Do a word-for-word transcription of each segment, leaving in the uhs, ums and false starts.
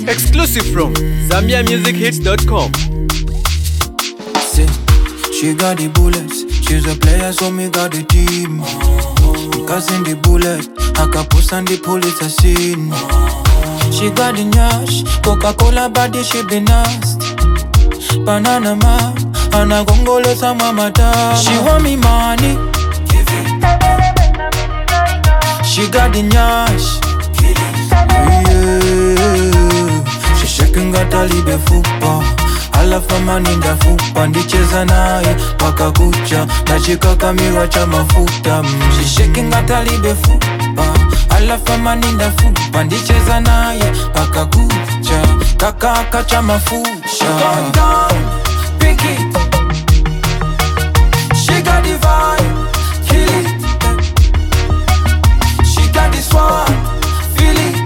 Exclusive from Zambia Music Hits dot com. See, she got the bullets. She's a player, so me got the team. Cause in the bullet, Akapus and the police are seen. She got the nyash, Coca-Cola body, she be nasty. Banana man, and a gongolo sa mama da. She want me money, give it. She got the nyash, yeah. She shaking gata libe fupa. Alafa maninda fupa, ndicheza naye paka kucha. Nachika kamera cha mafuta. She shaking gata libe fupa. Alafa maninda fupa, ndicheza naye paka kucha. Kakaka cha mafuta. She going down, pick it. She got the vibe, kill it. She got the swag, feel it.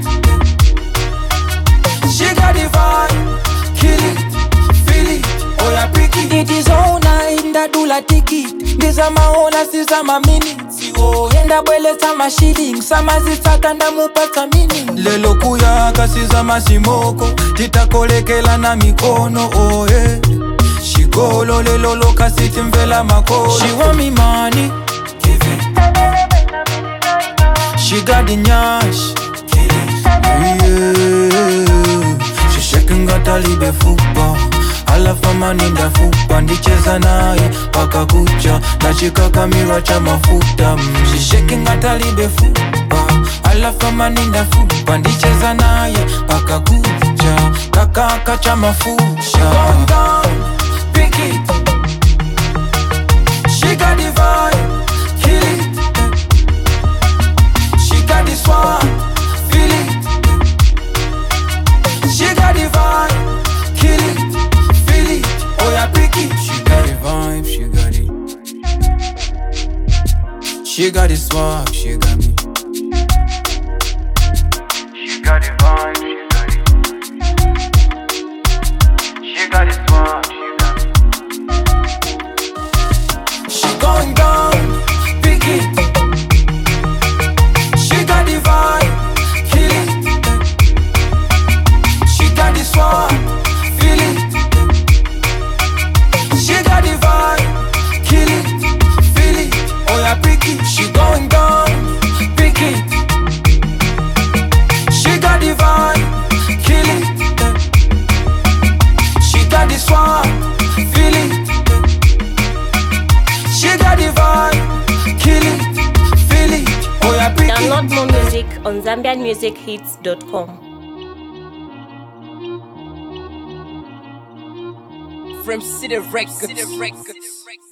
She got the vibe, kill it. It is all night, ndadula ticket. Ndiza maona siza ma minutes. Oh, yenda bwele sama shilling. Sama zisaka ndamupata mini. Lelo kuyaka siza masimoko. Titakolekela na mikono, oh yeah. Shikolo lelo loka siti mvela makolo. She want me money, give it. She got the nyash, yeah. She shaking gata libe fupa. Alafa maninda fupa, ndicheza naye paka kucha. Nachika kamera cha mafuta. She shaking gata libe fupa. Alafa maninda fupa, ndicheza naye paka kucha. Kakaka cha mafuta. She going down, pick it. She got the vibe, kill it. She got the swag, feel it. She got the vibe, kill it. Oh yeah, pick it. She got the vibe, she got it. She got the swag, she got me. She got the vibe, she got it. She got the swag, she got me. She going down, pick it. She got the vibe, kill it. She got the swag, feel it. She got the vibe, kill it, feel it. Oh yeah, pick it. She going down, pick it. She got the vibe, kill it. She got the swag, feel it. She got the vibe, kill it, feel it. Oh yeah, pick it. Download more music on Zambian Music Hits dot com. From City Records. City Records.